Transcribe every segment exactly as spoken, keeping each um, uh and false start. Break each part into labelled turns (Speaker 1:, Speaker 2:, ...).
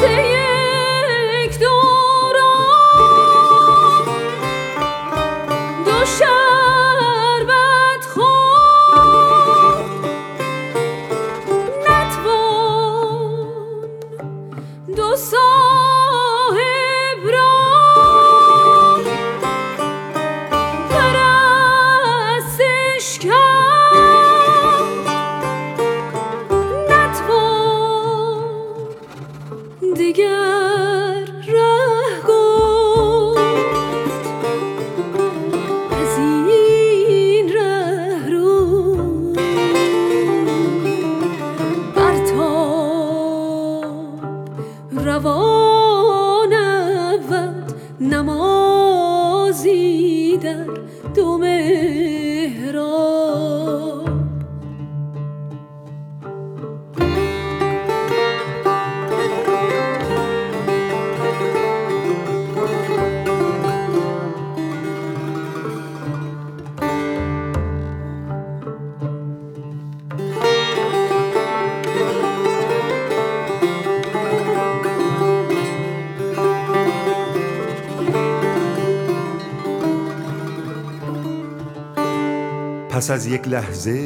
Speaker 1: پس از یک لحظه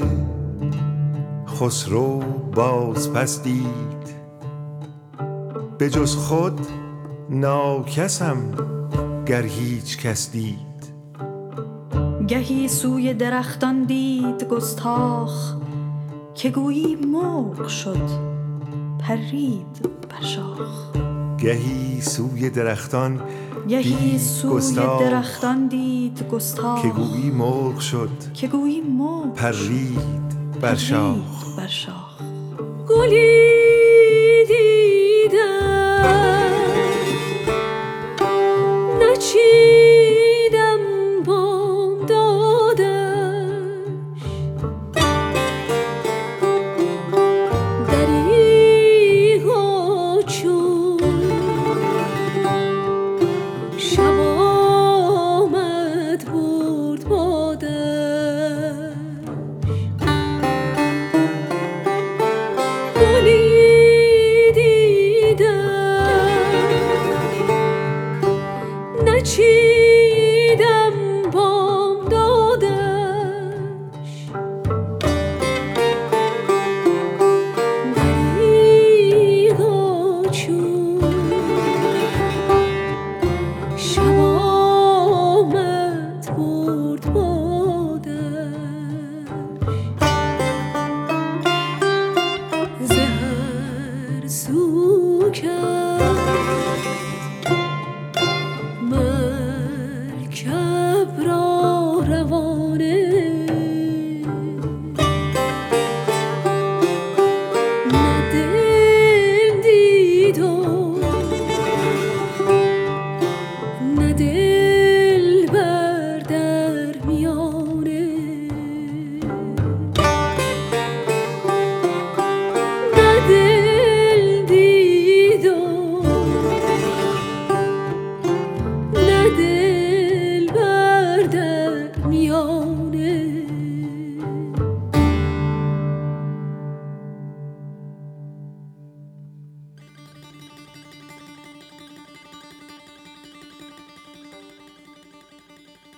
Speaker 1: خسرو باز پس دید، به جز خود ناکسم گر هیچ کس دید.
Speaker 2: گهی سوی درختان دید گستاخ، که گویی مرغ شد پرید بر شاخ.
Speaker 1: گهی سوی درختان
Speaker 2: گهی سوی
Speaker 1: گستاخ،
Speaker 2: درختان دید گستاخ،
Speaker 1: که گویی مرغ شد
Speaker 2: که گویی مرغ
Speaker 1: پرید بر شاخ.
Speaker 2: بر شاخ.
Speaker 3: گلی دیدم نچیدم بام دادش، دریغا چون شب آمد برد بادش. گلی دیدم نچیدم بام دادش، دریغا چون شب آمد برد بادش. ز هر سو کرد